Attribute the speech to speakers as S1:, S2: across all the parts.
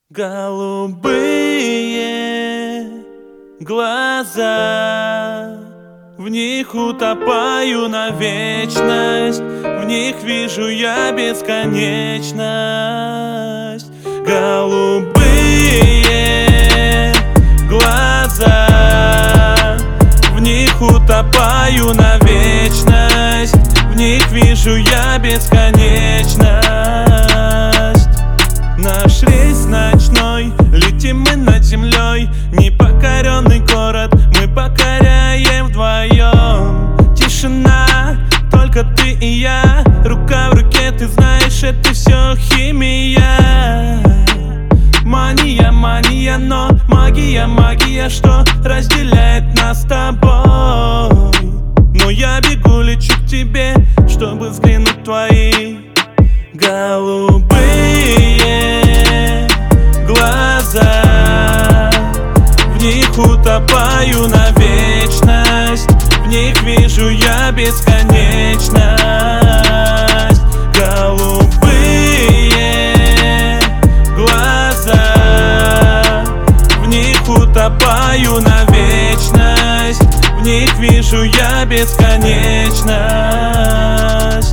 S1: Голубые глаза, в них утопаю на вечность, в них вижу я бесконечность. Голубые глаза, в них утопаю на вечность, в них вижу я бесконечность. Наш рейс ночной, летим мы над землей, непокоренный город мы покоряем вдвоем. Тишина, только ты и я, рука в руке, ты знаешь, это все химия. Мания, мания, но магия, магия, что разделяет нас с тобой. Но я бегу, лечу к тебе, чтобы взглянуть в твои голубые глаза. В них утопаю на вечность, в них вижу я бесконечность. Голубые глаза, в них утопаю на вечность, в них вижу я бесконечность.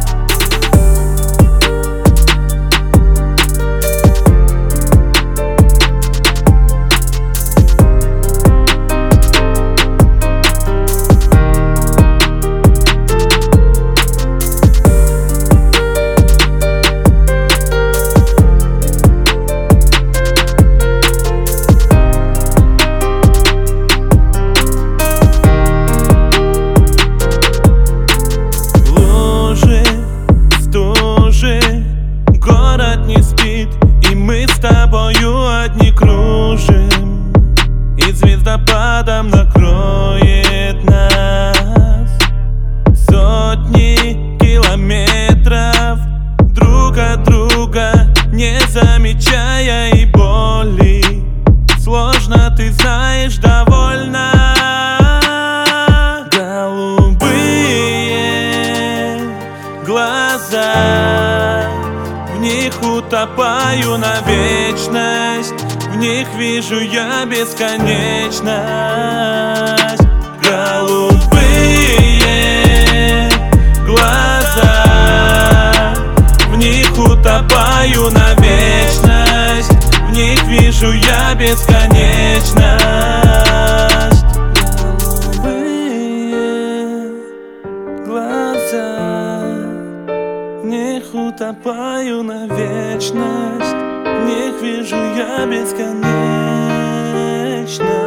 S1: Город не спит, и мы с тобою одни кружим, и звездопадом накроет нас сотни километров друг от друга, не замечая и боли. Сложно, ты знаешь, довольно. Голубые глаза, в них утопаю на вечность, в них вижу я бесконечность. Голубые глаза, в них утопаю на вечность, в них вижу я бесконечность. Голубые глаза, в них утопаю на вечность, в них вижу я бесконечность.